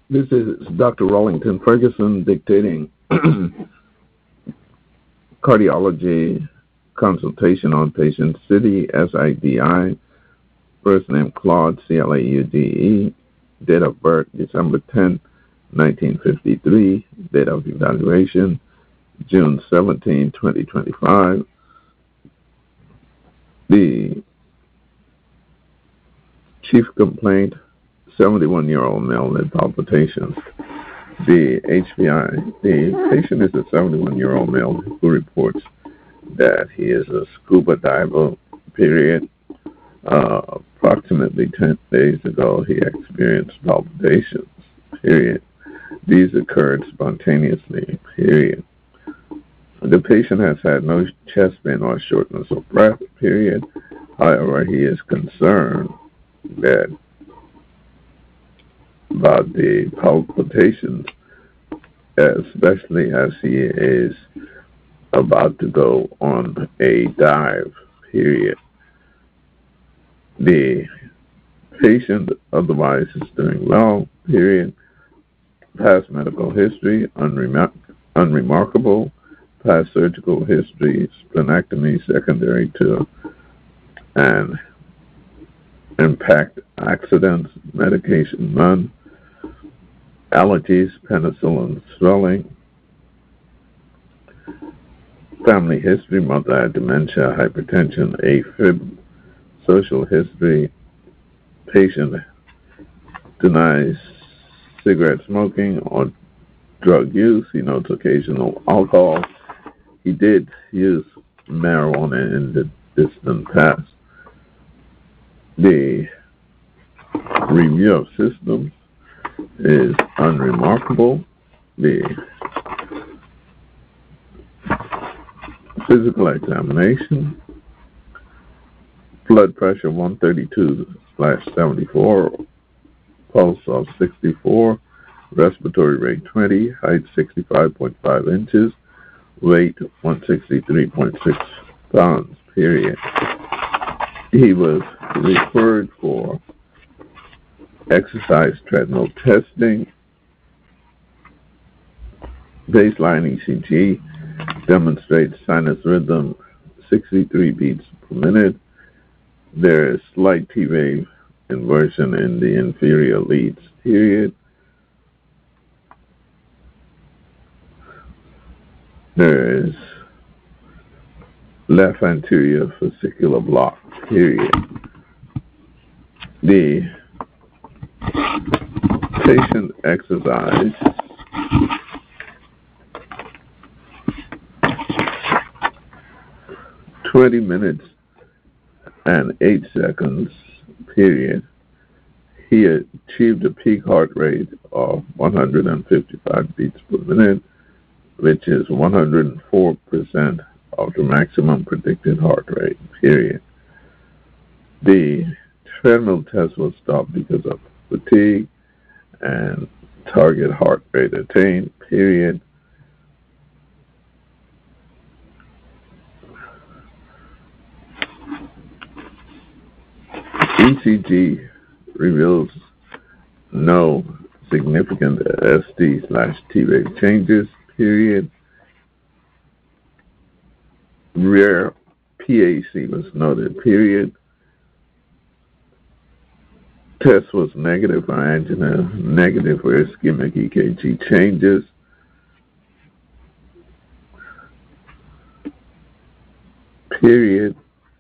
This is Dr. Rollington Ferguson dictating cardiology consultation on patient City, SIDI, first name Claude, CLAUDE, date of birth December 10, 1953, date of evaluation June 17, 2025. The chief complaint, 71-year-old male with palpitations. The HPI, the patient is a 71-year-old male who reports that he is a scuba diver, period. Approximately 10 days ago, he experienced palpitations, period. These occurred spontaneously, period. The patient has had no chest pain or shortness of breath, period. However, he is concerned that about the palpitations, especially as he is about to go on a dive, period. The patient otherwise is doing well, period. Past medical history, unremarkable. Past surgical history, splenectomy secondary to an impact accident, medication none. Allergies, penicillin, swelling. Family history, mother had dementia, hypertension, AFib. Social history, patient denies cigarette smoking or drug use. He notes occasional alcohol. He did use marijuana in the distant past. The review of systems is unremarkable. The physical examination, blood pressure 132/74, pulse of 64, respiratory rate 20, height 65.5 inches, weight 163.6 pounds, period. He was referred for exercise treadmill testing. Baseline ECG demonstrates sinus rhythm 63 beats per minute. There is slight T-wave inversion in the inferior leads, period. There is left anterior fascicular block, period. The patient exercise (20 minutes and 8 seconds, period). He achieved a peak heart rate of 155 beats per minute, which is 104% of the maximum predicted heart rate, period. The treadmill test was stopped because of fatigue and target heart rate attained, period. ECG reveals no significant ST/T-wave changes, period. Rare PAC was noted, period. Test was negative for angina, negative for ischemic EKG changes. Period.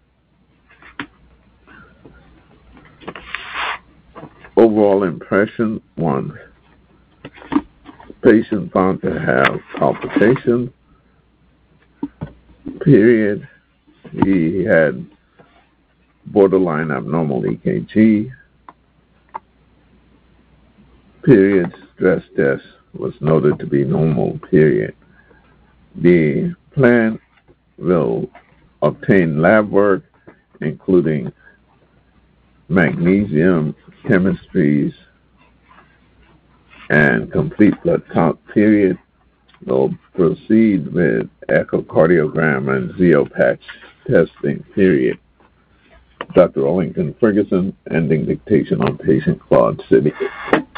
Overall impression, 1. Patient found to have palpitations, period. He had borderline abnormal EKG, period. Stress test was noted to be normal, period. The plan will obtain lab work, including magnesium, chemistries, and complete blood count, period. They'll proceed with echocardiogram and Zio patch testing, period. Dr. Rollington Ferguson, ending dictation on patient Claude City.